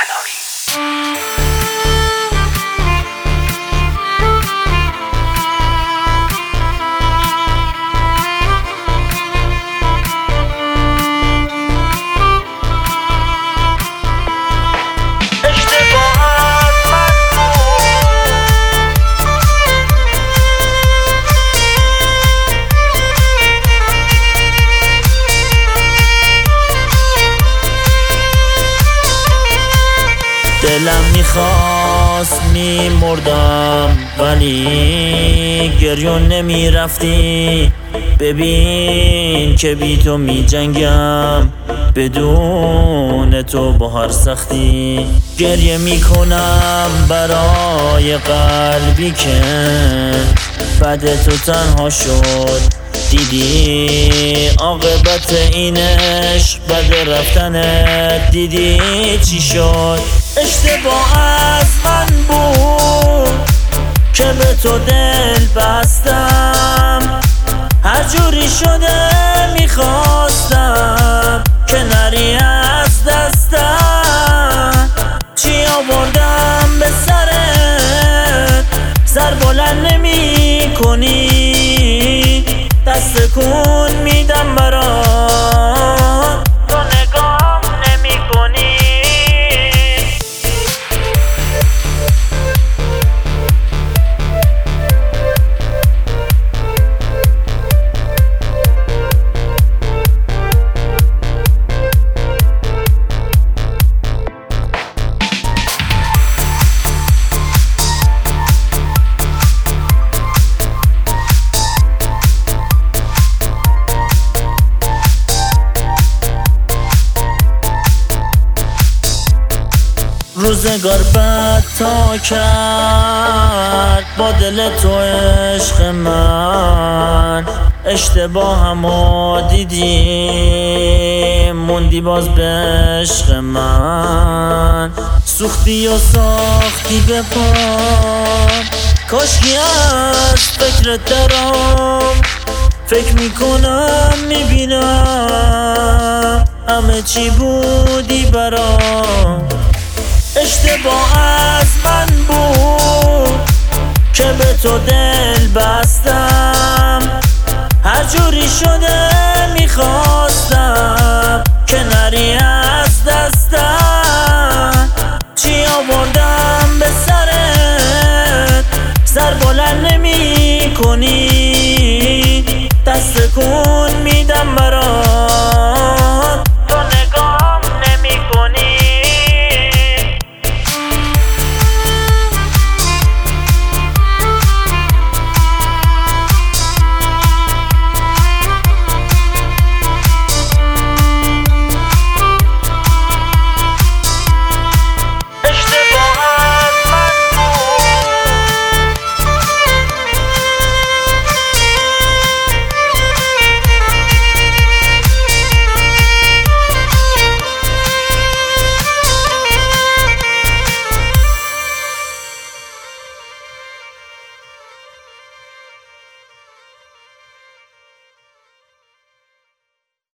دلم میخواست میمردم ولی گریون نمیرفتی. ببین که بی تو میجنگم بدون تو با هر سختی. گریه میکنم برای قلبی که بعد تو تنها شد. دیدی عاقبت این عشق بعد رفتنت، دیدی چی شد. اشتباه از من بود که به تو دل بستم. هر جوری شده میخواستم که نری از دستم. چی آوردم به سرت، سر بلند نمی کنی. دست کن میدم برات، تو نگام نمی کنی. روزگار بد تا کرد با دل تو عشق من. اشتباهمو دیدی موندی باز به عشق من. سوختی و ساختی به پام، کاشکی از فکرت درام. فکر میکنم میبینم همه چی بودی برام. اشتباه از من بود که به تو دل بستم. هر جوری شده میخواستم که نری از دستم. چی آوردم به سرت، سر بلند نمی کنی.